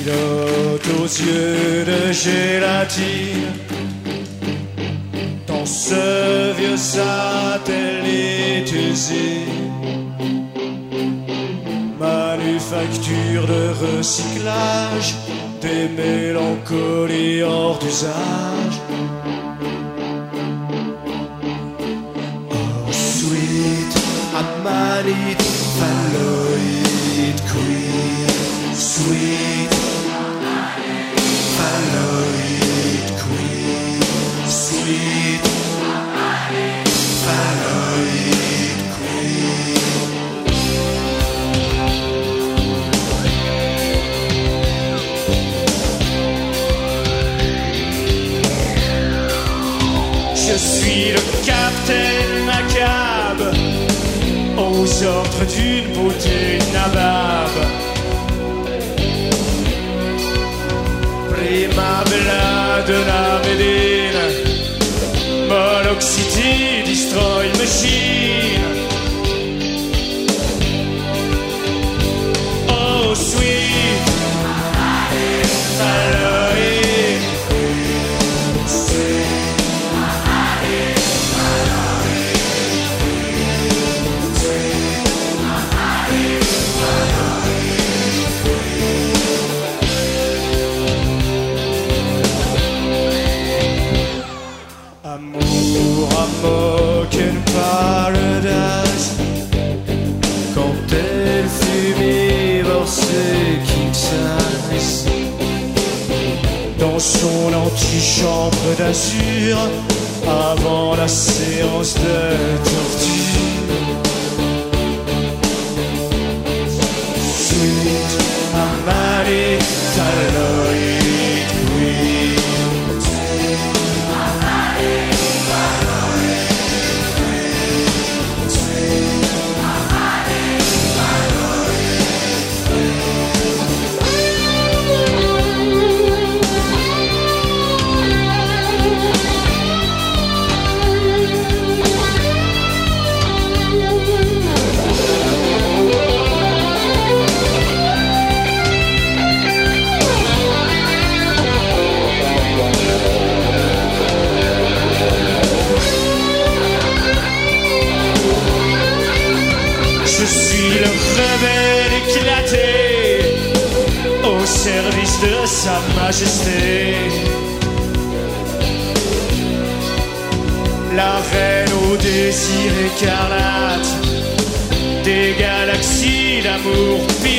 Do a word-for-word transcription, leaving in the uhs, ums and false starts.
pilote aux yeux de gélatine. Dans ce vieux satellite usine, manufacture de recyclage, des mélancolies hors d'usage. Oh sweet Amanite phalloid queen, sweet phalloid queen, sweet phalloid queen. Je suis le capitaine Macab, aux ordres d'une beauté nabab. Prima bella de la Médine, Monoxity destroy machine. Oh sweet Phalloid, sweet Amour, amour, in paradise. Quand elle fut divorcée king size, dans son antichambre d'azur, avant la séance de torture. Sweet Amanite phalloid queen, je suis le rebelle éclaté, au service de sa majesté. La reine au désir écarlate, des galaxies d'amour